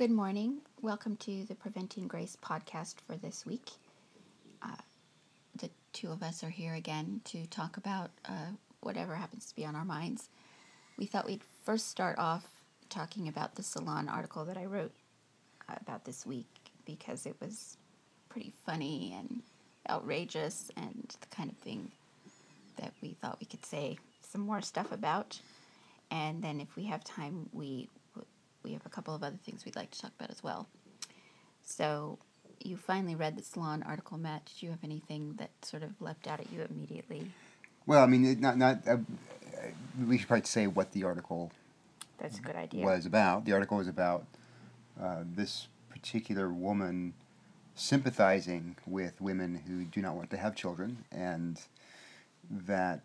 Good morning. Welcome to the Preventing Grace podcast for this week. The two of us are here again to talk about whatever happens to be on our minds. We thought we'd first start off talking about the Salon article that I wrote about this week because it was pretty funny and outrageous and the kind of thing that we thought we could say some more stuff about. And then if we have time, we have a couple of other things we'd like to talk about as well. So you finally read the Salon article, Matt. Did you have anything that sort of leapt out at you immediately? Well, I mean, we should probably say what the article That's a good idea. was about. The article was about this particular woman sympathizing with women who do not want to have children, and that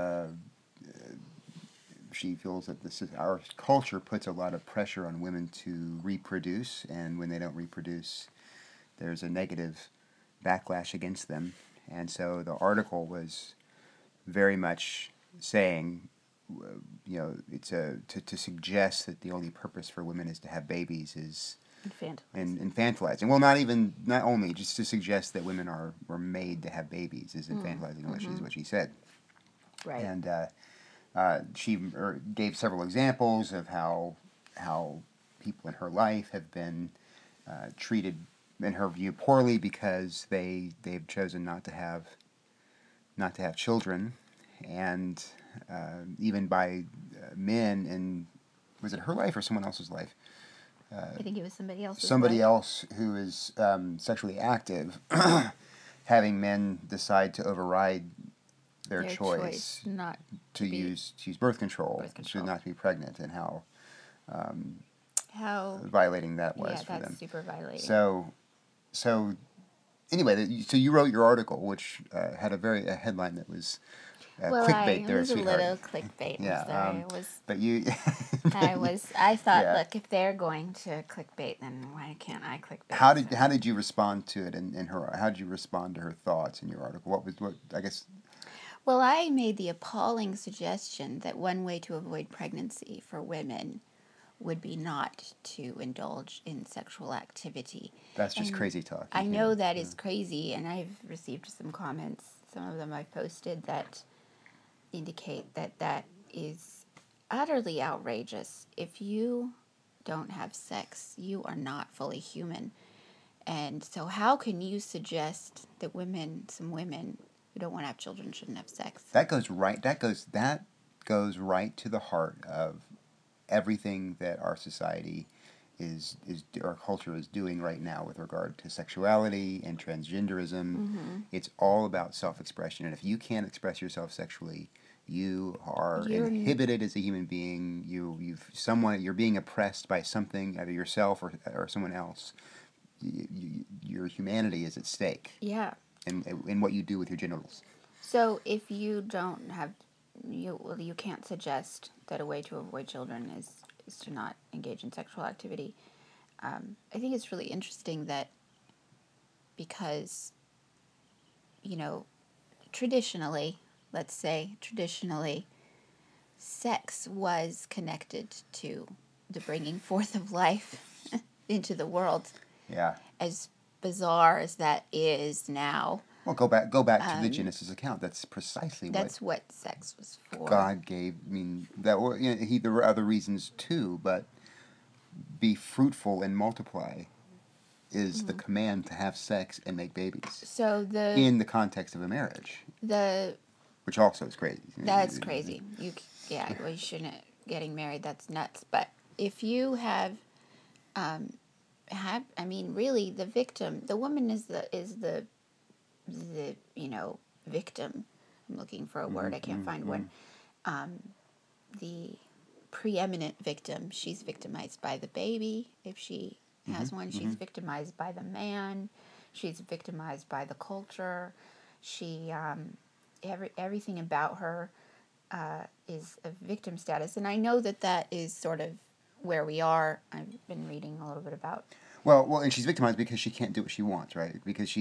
she feels that our culture puts a lot of pressure on women to reproduce, and when they don't reproduce, there's a negative backlash against them. And so the article was very much saying, it's to suggest that the only purpose for women is to have babies is infantilizing. Well, not only just to suggest that women were made to have babies is infantilizing, which is what she said. Right. And she gave several examples of how people in her life have been treated, in her view, poorly because they've chosen not to have children, and even by men in, was it her life or someone else's life? I think it was somebody else's Somebody life. else who is sexually active, having men decide to override their choice not to use birth control, not to be pregnant, and how violating that was for them. Yeah, that's super violating. So anyway, so you wrote your article, which had a headline that was clickbait there, sweetheart. It was a little clickbait. Yeah, I'm sorry. but you. I thought, Yeah. Look, if they're going to clickbait, then why can't I clickbait? How did you respond to it in her? How did you respond to her thoughts in your article? What I guess. Well, I made the appalling suggestion that one way to avoid pregnancy for women would be not to indulge in sexual activity. That's just crazy talk. I know that is crazy, and I've received some comments, some of them I've posted, that indicate that is utterly outrageous. If you don't have sex, you are not fully human. And so how can you suggest that some women who don't want to have children shouldn't have sex? That goes right to the heart of everything that our society our culture is doing right now with regard to sexuality and transgenderism. Mm-hmm. It's all about self-expression, and if you can't express yourself sexually, you're inhibited as a human being. You're being oppressed by something, either yourself or someone else. Your humanity is at stake. Yeah. In what you do with your genitals. So if you don't have, you can't suggest that a way to avoid children is to not engage in sexual activity. I think it's really interesting that because, traditionally, sex was connected to the bringing forth of life into the world. Yeah. As bizarre as that is now. Well, go back to the Genesis account. That's precisely what sex was for. God gave. I mean, there were other reasons too, but be fruitful and multiply is the command to have sex and make babies. So in the context of a marriage, which also is crazy. That's crazy. You shouldn't getting married. That's nuts. But if you have, really, the victim, the woman is the victim. I'm looking for a word. I can't find one. The preeminent victim. She's victimized by the baby. If she has one, she's victimized by the man. She's victimized by the culture. She, everything about her is a victim status. And I know that is sort of where we are. I've been reading a little bit about. Well, and she's victimized because she can't do what she wants, right? Because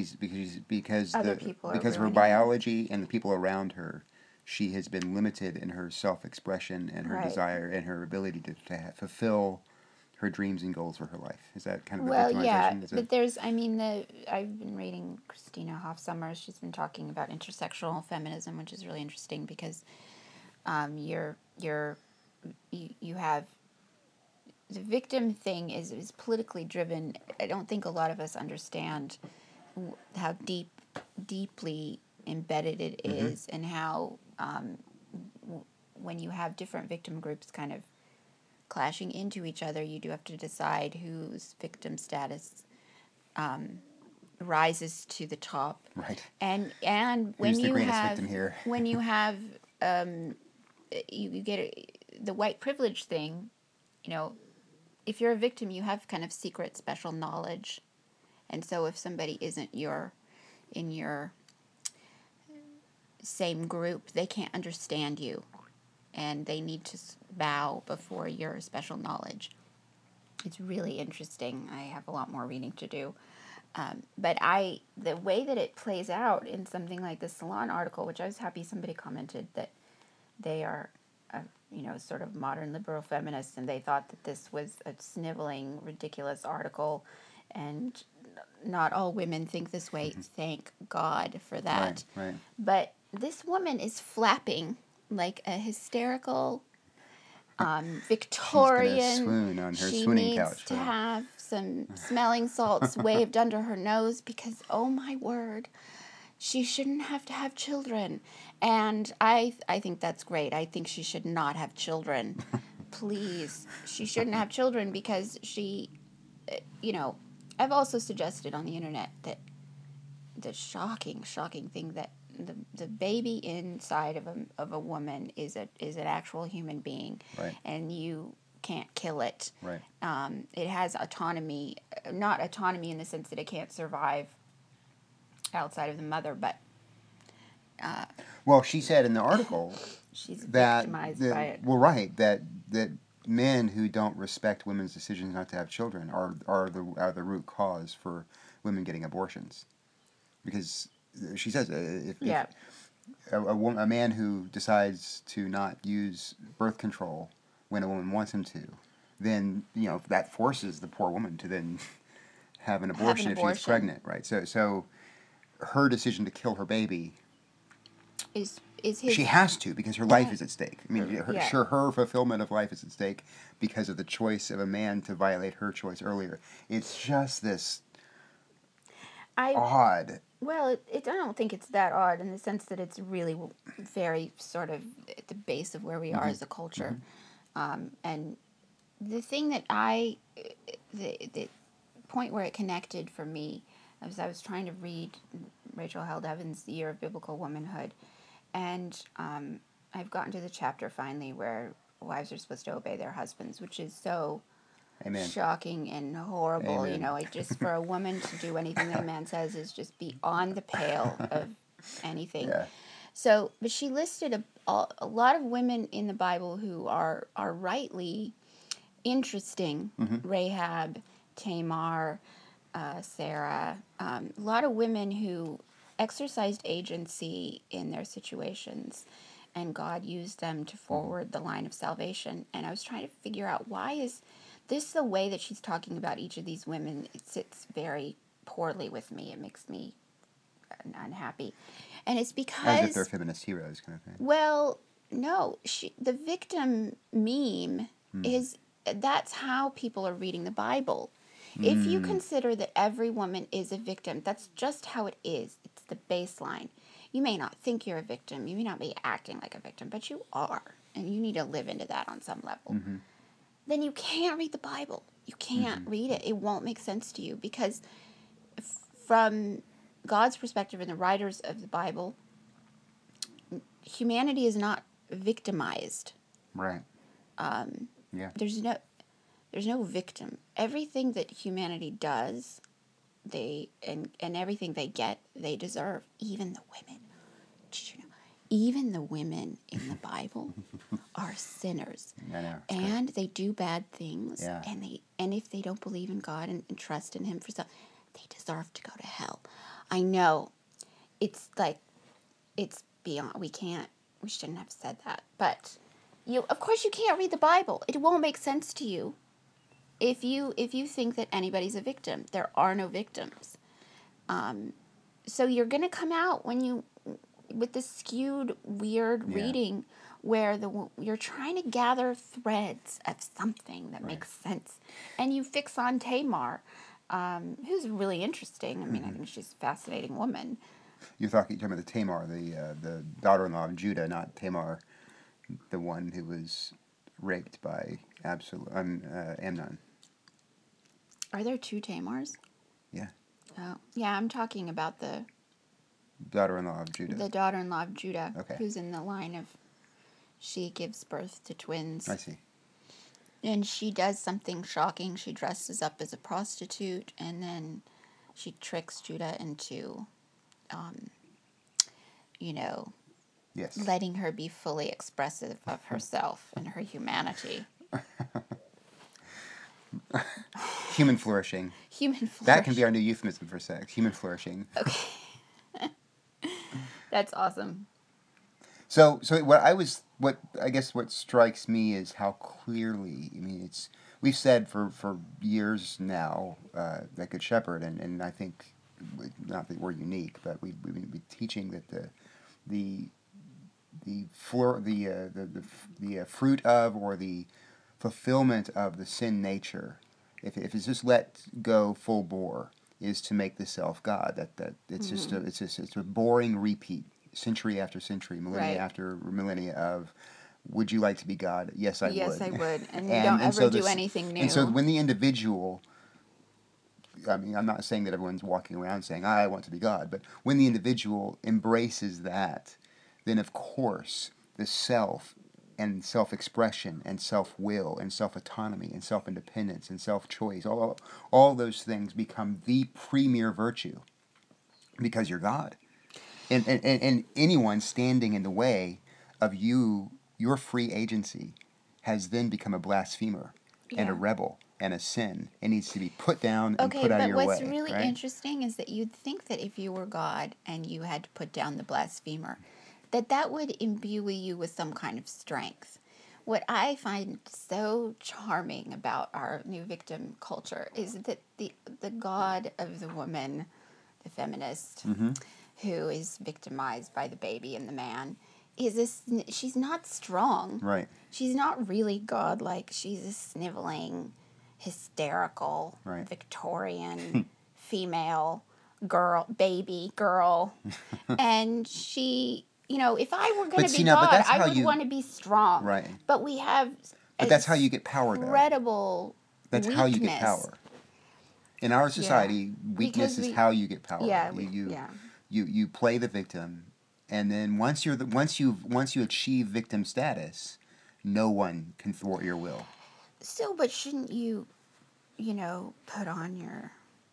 of her biology and the people around her, she has been limited in her self-expression and her desire and her ability to fulfill her dreams and goals for her life. Is that kind of the Well, yeah, victimization? but I've been reading Christina Hoff Sommers. She's been talking about intersectional feminism, which is really interesting because you have the victim thing is politically driven. I don't think a lot of us understand how deeply embedded it is, and how when you have different victim groups kind of clashing into each other, you do have to decide whose victim status rises to the top. Right. And Who's the greatest victim here? when you have you get the white privilege thing, if you're a victim, you have kind of secret special knowledge, and so if somebody isn't in your same group, they can't understand you, and they need to bow before your special knowledge. It's really interesting. I have a lot more reading to do. But the way that it plays out in something like the Salon article, which I was happy somebody commented that they are, sort of modern liberal feminists, and they thought that this was a sniveling, ridiculous article, and not all women think this way. Thank God for that. Right. But this woman is flapping like a hysterical Victorian. She's gonna swoon on her she swooning needs couch. to have some smelling salts waved under her nose because, oh my word, she shouldn't have to have children. And I think that's great. I think she should not have children. Please. She shouldn't have children because she, I've also suggested on the internet that the shocking thing that the baby inside of a woman is an actual human being, right, and you can't kill it. Right. It has autonomy, not autonomy in the sense that it can't survive outside of the mother, but well, she said in the article she's that victimized by it. Well, right, that men who don't respect women's decisions not to have children are the root cause for women getting abortions, because she says if a man who decides to not use birth control when a woman wants him to, then that forces the poor woman to then have an abortion if she's pregnant, right? So her decision to kill her baby is his. She has to, because her life is at stake. I mean, her fulfillment of life is at stake because of the choice of a man to violate her choice earlier. It's just this odd. Well, I don't think it's that odd in the sense that it's really very sort of at the base of where we are as a culture. And the thing that the point where it connected for me was I was trying to read Rachel Held Evans' The Year of Biblical Womanhood, and I've gotten to the chapter finally where wives are supposed to obey their husbands, which is so Amen. shocking and horrible. Amen. Just for a woman to do anything that a man says is just beyond the pale of anything. Yeah. So, but she listed a lot of women in the Bible who are rightly interesting. Rahab, Tamar, Sarah, a lot of women who exercised agency in their situations, and God used them to forward the line of salvation. And I was trying to figure out, why is this the way that she's talking about each of these women? It sits very poorly with me. It makes me unhappy. And it's because... As if they're feminist heroes kind of thing. Well, no. The victim meme is... That's how people are reading the Bible. If you consider that every woman is a victim, that's just how it is. It's the baseline. You may not think you're a victim. You may not be acting like a victim, but you are. And you need to live into that on some level. Then you can't read the Bible. You can't read it. It won't make sense to you, because from God's perspective and the writers of the Bible, humanity is not victimized. Right. Yeah. There's no victim. Everything that humanity does, and everything they get, they deserve. Even the women. Did you know? Even the women in the Bible are sinners. I know. And they do bad things. Yeah. And if they don't believe in God and trust in Him for stuff, they deserve to go to hell. I know. It's beyond. We shouldn't have said that. But of course you can't read the Bible. It won't make sense to you. if you think that anybody's a victim, there are no victims. So you're going to come out with this skewed, weird reading where you're trying to gather threads of something that makes sense, and you fix on Tamar, who's really interesting. I mean, I think she's a fascinating woman. You're talking about the Tamar, the daughter-in-law of Judah, not Tamar, the one who was raped by Amnon. Are there two Tamars? Yeah. Oh, yeah. I'm talking about the Daughter-in-law of Judah. The daughter-in-law of Judah, Okay. who's in the line of, she gives birth to twins. I see. And she does something shocking. She dresses up as a prostitute, and then she tricks Judah into, Yes. letting her be fully expressive of herself and her humanity. Human flourishing. Human flourishing. That can be our new euphemism for sex. Human flourishing. Okay. That's awesome. So what I guess what strikes me is how clearly, I mean, we've said for years now that Good Shepherd, and I think, not that we're unique, but we've been teaching that the fruit of, or the fulfillment of the sin nature, if it's just let go full bore, is to make the self God. That it's it's a boring repeat, century after century, millennia after millennia of, would you like to be God? Yes, I would. Yes, I would. And you don't ever do anything new. And so when the individual, I mean, I'm not saying that everyone's walking around saying, I want to be God, but when the individual embraces that, then of course the self and self-expression and self-will and self-autonomy and self-independence and self-choice, all those things become the premier virtue, because you're God. And anyone standing in the way of your free agency, has then become a blasphemer and a rebel and a sin, and needs to be put down and put out of your way. Okay, but what's really interesting is that you'd think that if you were God and you had to put down the blasphemer, that would imbue you with some kind of strength. What I find so charming about our new victim culture is that the God of the woman, the feminist, who is victimized by the baby and the man, she's not strong. Right. She's not really godlike. She's a sniveling, hysterical, Victorian female baby girl. And she, if I were going to be God, I would want to be strong. Right. But we have But that's how you get power, though. Incredible That's weakness. how you get power. In our society, weakness is how you get power. Yeah, you play the victim, and then once you achieve victim status, no one can thwart your will. So, but shouldn't you, put on your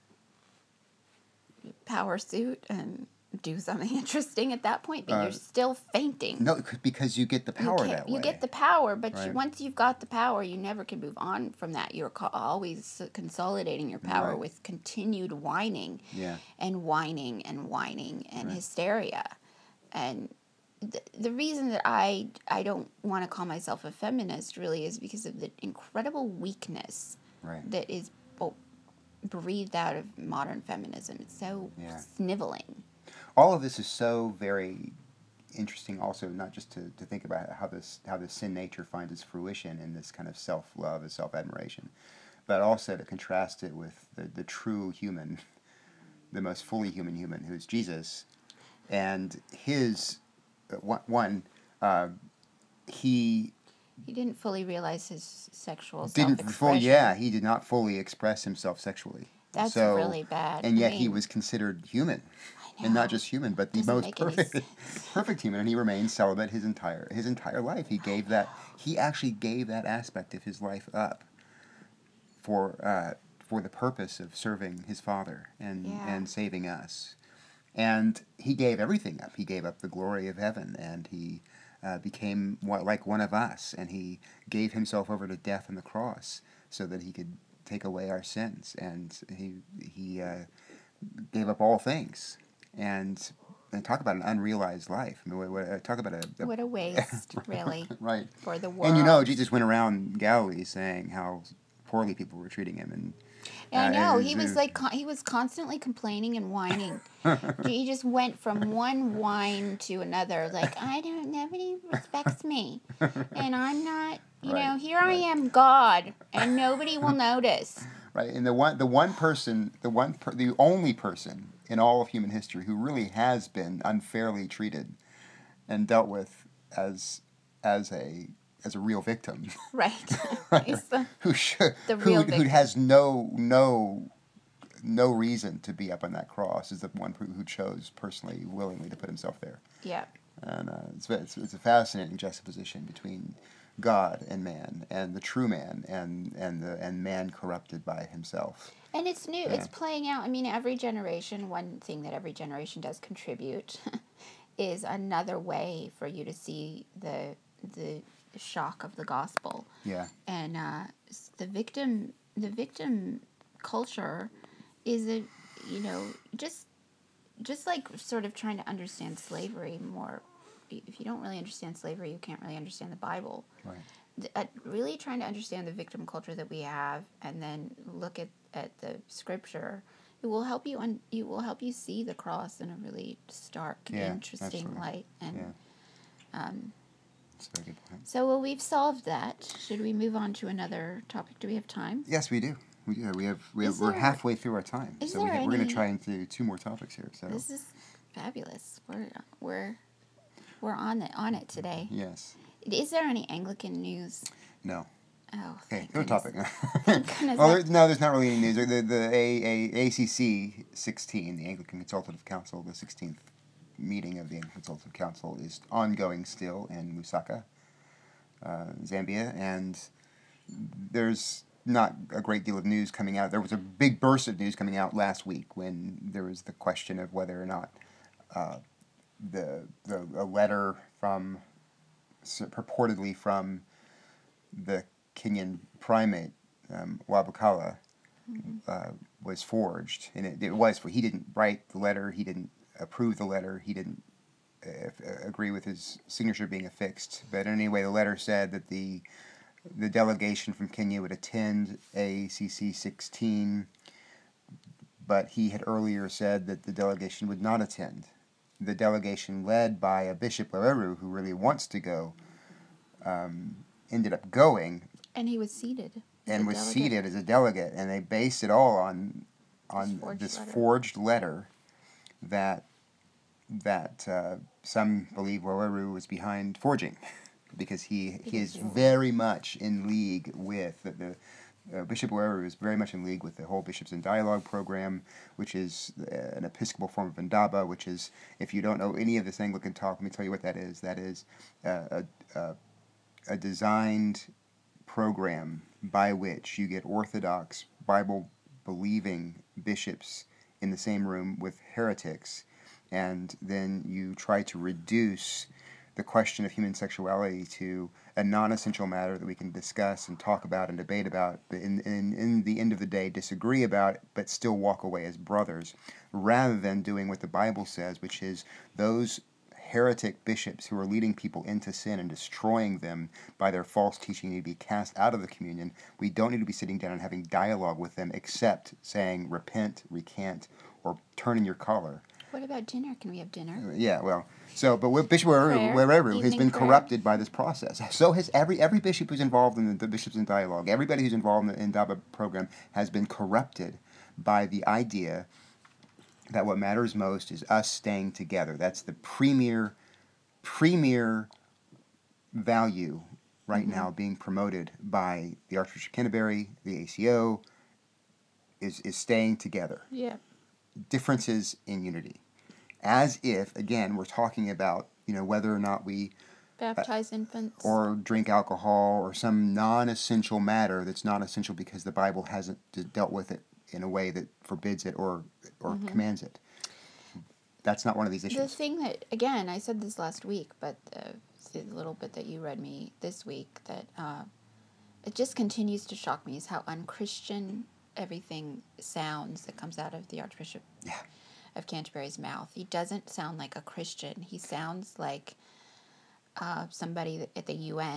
power suit and do something interesting at that point? But you're still fainting. No, because you get the power that way. You get the power, but once you've got the power, you never can move on from that. You're always consolidating your power with continued whining, and whining and whining and hysteria. And the reason that I don't want to call myself a feminist really is because of the incredible weakness that is breathed out of modern feminism. It's so sniveling. All of this is so very interesting also, not just to think about how the sin nature finds its fruition in this kind of self-love and self-admiration, but also to contrast it with the true human, the most fully human who is Jesus, and his he didn't fully realize his sexual self-expression. He did not fully express himself sexually. That's really bad. And yet he was considered human. And not just human, but the most perfect human, and he remained celibate his entire life. He actually gave that aspect of his life up for the purpose of serving his Father and saving us. And he gave everything up. He gave up the glory of heaven, and he became like one of us, and he gave himself over to death on the cross so that he could take away our sins, and he gave up all things. And talk about an unrealized life. I mean, talk about what a waste, really. Right. For the world. And Jesus went around Galilee saying how poorly people were treating him. And I know it he was he was constantly complaining and whining. He just went from one whine to another. Like, nobody respects me, and I'm not. You know, Right, here I right. am, God, and nobody will notice. Right, and the only person in all of human history who really has been unfairly treated and dealt with as as a as a real victim, Right. He's the real who victim. has no reason to be up on that cross is the one who chose personally, willingly to put himself there. Yeah. And it's a fascinating juxtaposition between God and man, and the true man, and man corrupted by himself. And it's new. Yeah. It's playing out. I mean, every generation, one thing that every generation does contribute is another way for you to see the shock of the gospel. Yeah. And the victim culture is just like sort of trying to understand slavery more. If you don't really understand slavery, you can't really understand the Bible. Right. Really trying to understand the victim culture that we have, and then look at the scripture, it will help you see the cross in a really stark, interesting absolutely. light. And Yeah. That's a very good point. so, well, we've solved that. Should we move on to another topic? Do we have time? Yes, we do. We're halfway through our time, so we're going to try and do 2 more topics here. So this is fabulous. We're on it today. Yes. Is there any Anglican news? No. Oh, okay. Good topic. Thank goodness. Well, there's not really any news. The ACC 16, the Anglican Consultative Council, the 16th meeting of the Anglican Consultative Council is ongoing still in Lusaka, Zambia, and there's not a great deal of news coming out. There was a big burst of news coming out last week when there was the question of whether or not a letter purportedly from the Kenyan primate Wabukala was forged, and it was. He didn't write the letter. He didn't approve the letter. He didn't agree with his signature being affixed. But anyway, the letter said that the delegation from Kenya would attend ACC 16, but he had earlier said that the delegation would not attend. The delegation, led by a Bishop Waweru, who really wants to go, ended up going. And he was seated. Seated as a delegate, and they based it all on this forged letter that some believe Waweru was behind forging, because he is very much in league with Bishop Waweru is very much in league with the whole Bishops in Dialogue program, which is an Episcopal form of Indaba, which is, if you don't know any of this Anglican talk, let me tell you what that is. That is a designed program by which you get Orthodox, Bible-believing bishops in the same room with heretics, and then you try to reduce the question of human sexuality to a non-essential matter that we can discuss and talk about and debate about, but in the end of the day disagree about, but still walk away as brothers, rather than doing what the Bible says, which is those heretic bishops who are leading people into sin and destroying them by their false teaching need to be cast out of the communion. We don't need to be sitting down and having dialogue with them, except saying repent, recant, or turn in your collar. What about dinner? Can we have dinner? Yeah, well, but Bishop Waweru has been corrupted by this process. So has every bishop who's involved in the Bishops in Dialogue. Everybody who's involved in the Indaba program has been corrupted by the idea that what matters most is us staying together. That's the premier value right now being promoted by the Archbishop of Canterbury, the ACO, is staying together. Yeah. Differences in unity. As if, again, we're talking about, whether or not we baptize infants or drink alcohol or some non-essential matter that's not essential because the Bible hasn't dealt with it in a way that forbids it or commands it. That's not one of these issues. The thing that, again, I said this last week, but the little bit that you read me this week, that it just continues to shock me, is how unchristian everything sounds that comes out of the Archbishop of Canterbury's mouth. He doesn't sound like a Christian. He sounds like somebody at the UN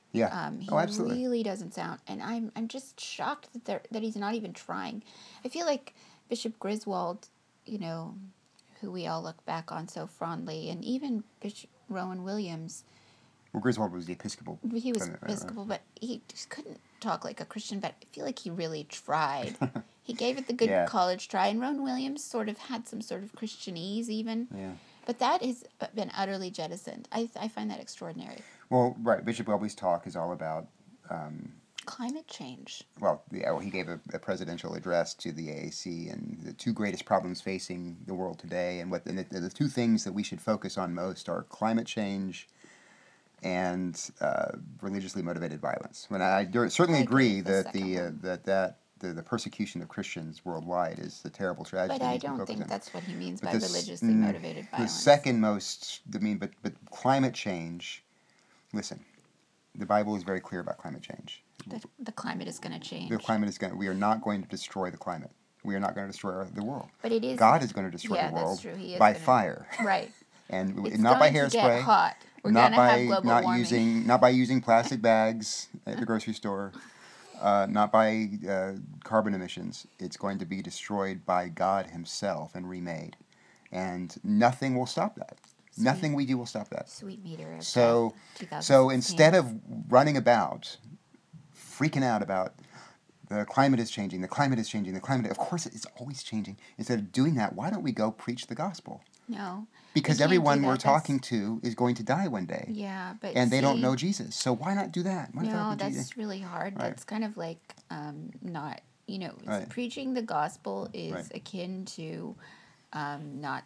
Yeah. He Oh, absolutely. really doesn't sound, and I'm just shocked that he's not even trying. I feel like Bishop Griswold, you know, who we all look back on so fondly, and even Bishop Rowan Williams, Well, Griswold was the Episcopal. he was Right. Episcopal, but he just couldn't talk like a Christian. But I feel like he really tried. He gave it the good Yeah. college try, and Rowan Williams sort of had some sort of Christianese even. Yeah. But that has been utterly jettisoned. I find that extraordinary. Well, right. Bishop Welby's talk is all about. Climate change. Well, yeah, well, he gave a presidential address to the AAC and the two greatest problems facing the world today, and the two things that we should focus on most are climate change and religiously motivated violence. When certainly I agree agree with the that second one. the persecution of Christians worldwide is a terrible tragedy But that I needs to be don't focused think on. that's what he means But by religiously motivated the violence. second most, but climate change. Listen, the Bible is very clear about climate change. The climate is going to change. The climate is we are not going to destroy the climate. We are not going to destroy the world. But it is. God is going to destroy Yeah, the world that's true. He is by gonna, fire. Right. And It's not by going to get hairspray. hot. We're going to have global warming. Not by using plastic bags at the grocery store. Not by carbon emissions. It's going to be destroyed by God Himself and remade, and nothing will stop that. Nothing we do will stop that. Sweet meter of So, death, so instead of running about, freaking out about the climate is changing, the climate is changing, the climate, of course it's always changing. Instead of doing that, why don't we go preach the gospel? No. Because everyone we're talking to is going to die one day. Yeah, but and they don't know Jesus. So why not do that? No, that's really hard. Right. That's kind of like not, Right. preaching the gospel is Right. akin to not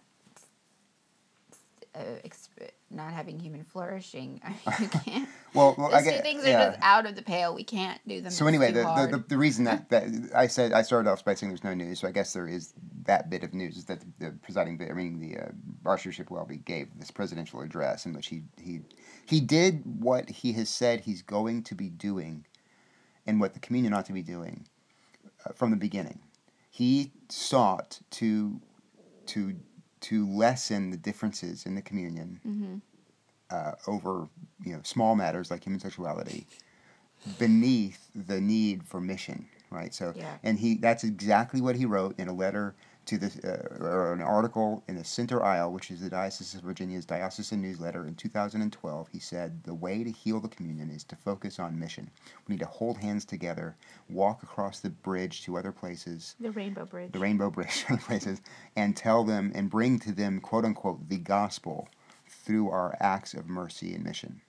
not having human flourishing. You can't. Well, Those two things are just out of the pale. We can't do them. So anyway, the reason that I started off by saying there's no news, so I guess there is that bit of news is that the presiding, the Archbishop Welby gave this presidential address in which he did what he has said he's going to be doing, and what the communion ought to be doing from the beginning. He sought to lessen the differences in the communion. Mm-hmm. Over small matters like human sexuality, beneath the need for mission, right? So, yeah. And that's exactly what he wrote in a letter to or an article in the Center Isle, which is the Diocese of Virginia's diocesan newsletter in 2012. He said, the way to heal the communion is to focus on mission. We need to hold hands together, walk across the bridge to other places. The Rainbow Bridge. The Rainbow Bridge to other places, and tell them and bring to them, quote unquote, the gospel through our acts of mercy and mission.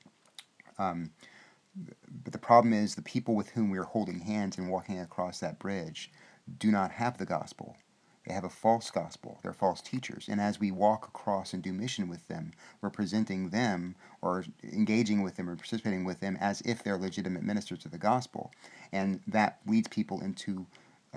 But the problem is the people with whom we are holding hands and walking across that bridge do not have the gospel. They have a false gospel. They're false teachers. And as we walk across and do mission with them, we're presenting them or engaging with them or participating with them as if they're legitimate ministers of the gospel. And that leads people into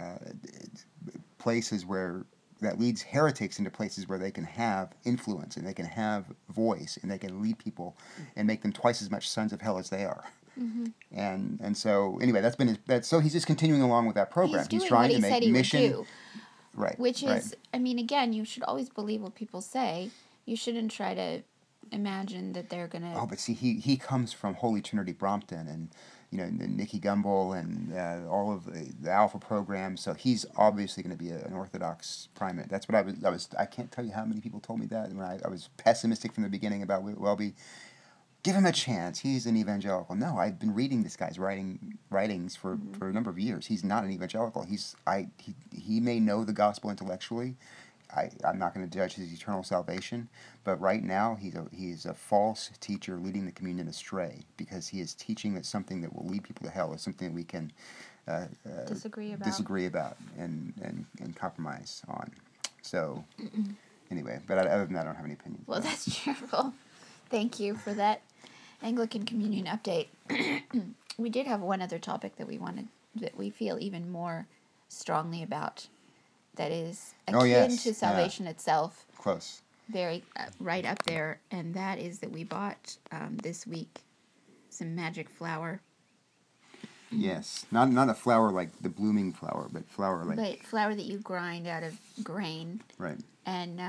places where that leads heretics into places where they can have influence and they can have voice and they can lead people and make them twice as much sons of hell as they are. Mm-hmm. And so anyway, so he's just continuing along with that program. He's trying to make mission, right? Which is, I mean, again, you should always believe what people say. You shouldn't try to imagine that they're gonna. Oh, but see, he comes from Holy Trinity Brompton and Nicky Gumbel and all of the Alpha program. So he's obviously going to be an Orthodox primate. That's what I was. I can't tell you how many people told me that when I was pessimistic from the beginning about Welby. Give him a chance. He's an evangelical. No, I've been reading this guy's writings for a number of years. He's not an evangelical. He may know the gospel intellectually. I'm not going to judge his eternal salvation, but right now he's a false teacher leading the communion astray because he is teaching that something that will lead people to hell is something that we can disagree about and compromise on. So anyway, but other than that, I don't have any opinions. Well, that's true. Well, thank you for that Anglican Communion update. We did have one other topic that we feel even more strongly about. That is akin to salvation itself. Close. Very right up there, and that is that we bought this week some magic flour. Yes, not a flour like the blooming flower, but flour like. But flour that you grind out of grain. Right. And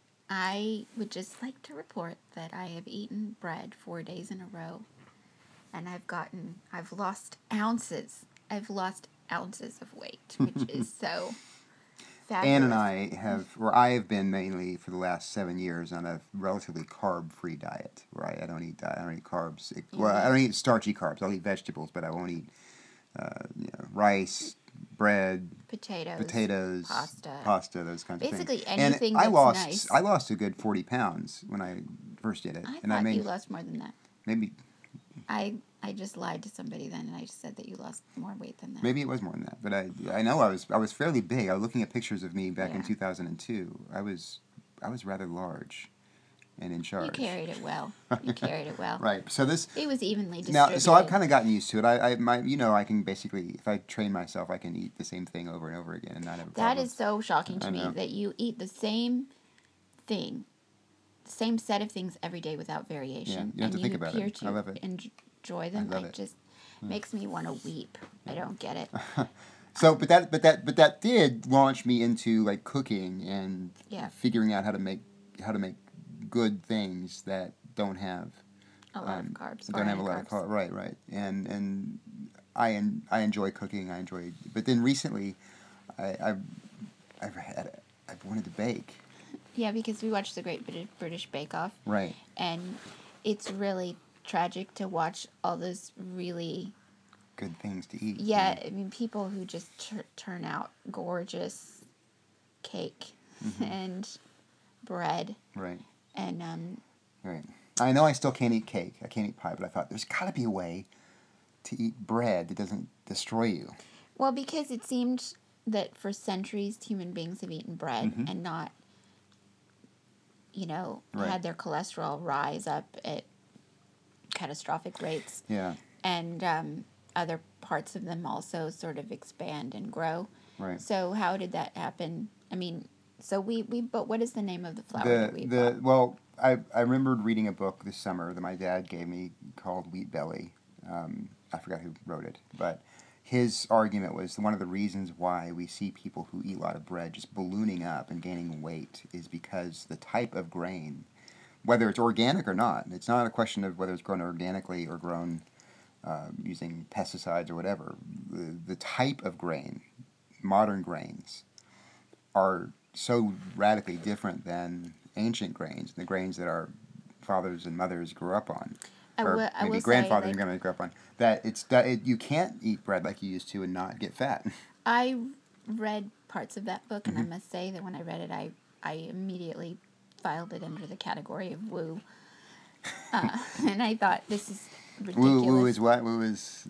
I would just like to report that I have eaten bread 4 days in a row and I've lost ounces. I've lost ounces of weight, which is so fabulous. Ann and I have been mainly for the last 7 years on a relatively carb-free diet, where I don't eat carbs. I don't eat starchy carbs. I'll eat vegetables, but I won't eat rice, bread, potatoes, pasta, those kinds of things. Basically anything and nice. I lost a good 40 pounds when I first did it. I thought you lost more than that. Maybe. I just lied to somebody then, and I just said that you lost more weight than that. Maybe it was more than that, but I know I was fairly big. I was looking at pictures of me back in 2002. I was rather large, and in charge. You carried it well. Right. So it was evenly distributed. Now, so I've kind of gotten used to it. I can basically, if I train myself, I can eat the same thing over and over again and not have a problem. That is so shocking to me that you eat the same thing. Same set of things every day without variation. Yeah, you have to think about it. I love it. Enjoy them. It just makes me want to weep. I don't get it. So, but that did launch me into like cooking and figuring out how to make good things that don't have a lot of carbs. Don't have a lot of carbs. Right. And I enjoy cooking. But then recently, I've wanted to bake. Yeah, because we watched the Great British Bake Off. Right. And it's really tragic to watch all those really good things to eat. Yeah, I mean, people who just turn out gorgeous cake and bread. Right. And right. I know I still can't eat cake. I can't eat pie, but I thought there's got to be a way to eat bread that doesn't destroy you. Well, because it seemed that for centuries human beings have eaten bread and not had their cholesterol rise up at catastrophic rates. Yeah. And other parts of them also sort of expand and grow. Right. So how did that happen? I mean, so but what is the name of the flour that we bought? Well, I remembered reading a book this summer that my dad gave me called Wheat Belly. I forgot who wrote it, but his argument was one of the reasons why we see people who eat a lot of bread just ballooning up and gaining weight is because the type of grain, whether it's organic or not, it's not a question of whether it's grown organically or grown using pesticides or whatever. The type of grain, modern grains, are so radically different than ancient grains, the grains that our fathers and mothers grew up on. Or maybe grandfathers and grandmothers grew up on. You can't eat bread like you used to and not get fat. I read parts of that book, and I must say that when I read it, I immediately filed it under the category of woo. And I thought, this is ridiculous. Woo is what? Woo is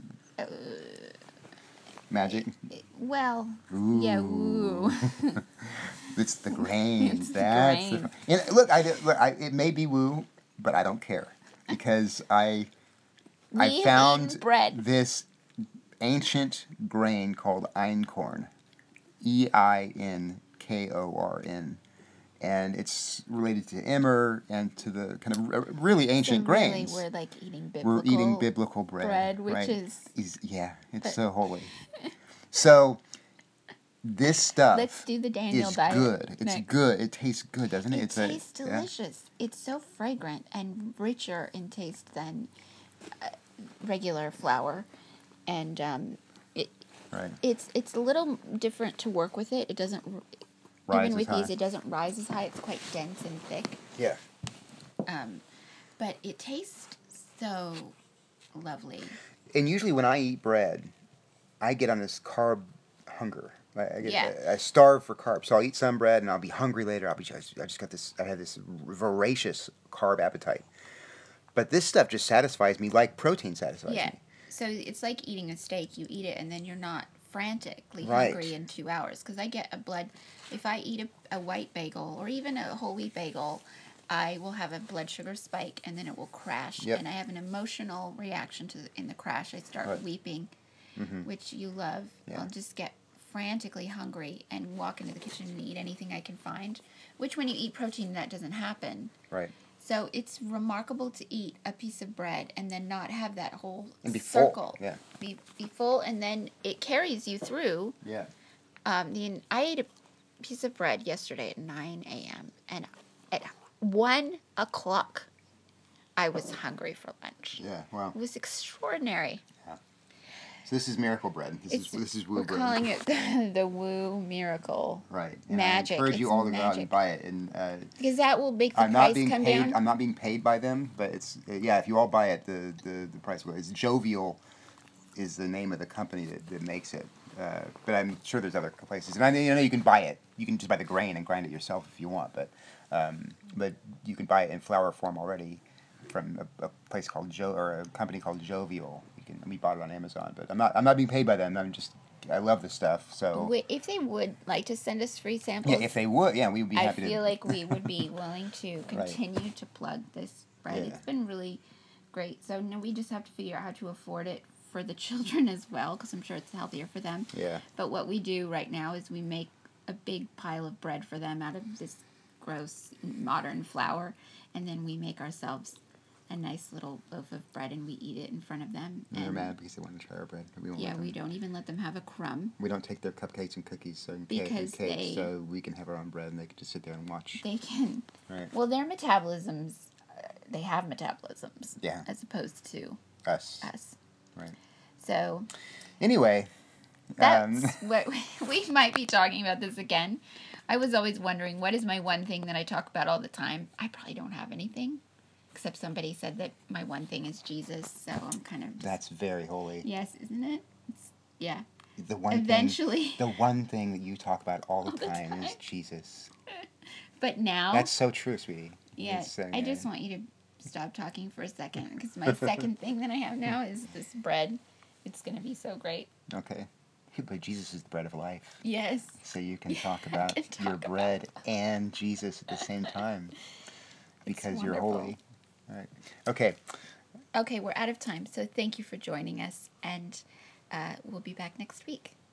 magic? Well, ooh. Yeah, woo. It's the grain. It's the grain. It may be woo, but I don't care. Because I found this ancient grain called einkorn, Einkorn, and it's related to emmer and to the kind of really ancient grains. Really, we're eating biblical bread, which right? it's so holy. So this stuff. Let's do the Daniel diet. Good. It's good. It tastes good, doesn't it? It tastes delicious. Yeah. It's so fragrant and richer in taste than regular flour, and it's a little different to work with it. It doesn't rise even with these. It doesn't rise as high. It's quite dense and thick. Yeah. But it tastes so lovely. And usually when I eat bread, I get on this carb hunger. I starve for carbs, so I'll eat some bread and I'll be hungry later. I have this voracious carb appetite. But this stuff just satisfies me like protein satisfies me. Yeah, so it's like eating a steak. You eat it and then you're not frantically hungry in 2 hours. Because if I eat a white bagel or even a whole wheat bagel, I will have a blood sugar spike and then it will crash. Yep. And I have an emotional reaction in the crash. I start weeping, which you love. Yeah. I'll just get frantically hungry and walk into the kitchen and eat anything I can find, which when you eat protein, that doesn't happen. Right. So it's remarkable to eat a piece of bread and then not have that whole and be circle. Full. Yeah. Be full, and then it carries you through. Yeah. I ate a piece of bread yesterday at 9 a.m. and at 1 o'clock, I was hungry for lunch. Yeah, wow. It was extraordinary. So this is miracle bread. This is woo we're bread. We're calling it the Woo Miracle. Right. And magic. I encourage it's you all to magic. go out and buy it. And because that will make the I'm price not being come paid. down. I'm not being paid by them, but it's if you all buy it, the price will. It's Jovial, is the name of the company that makes it. But I'm sure there's other places, and I know you can buy it. You can just buy the grain and grind it yourself if you want, but you can buy it in flour form already from a place called or a company called Jovial. We bought it on Amazon, but I'm not being paid by them. I love the stuff. So if they would like to send us free samples, yeah, if they would, we would be happy to. I feel like we would be willing to continue to plug this bread. Yeah. It's been really great. So now we just have to figure out how to afford it for the children as well, because I'm sure it's healthier for them. Yeah. But what we do right now is we make a big pile of bread for them out of this gross modern flour, and then we make ourselves a nice little loaf of bread, and we eat it in front of them. And they're mad because they want to try our bread. We don't even let them have a crumb. We don't take their cupcakes and cookies so we can have our own bread, and they can just sit there and watch. They can. Right. Well, their metabolisms, they have metabolisms. Yeah. As opposed to us. Right. So. Anyway. That's what we might be talking about this again. I was always wondering, what is my one thing that I talk about all the time? I probably don't have anything. Except somebody said that my one thing is Jesus, so I'm kind of... That's very holy. Yes, isn't it? Yeah. The one thing that you talk about all the time is Jesus. But now... That's so true, sweetie. Yeah, I just want you to stop talking for a second, because my second thing that I have now is this bread. It's going to be so great. Okay. But Jesus is the bread of life. Yes. So you can talk about your bread and Jesus at the same time. Because you're holy. All right. Okay. Okay, we're out of time. So thank you for joining us, and we'll be back next week.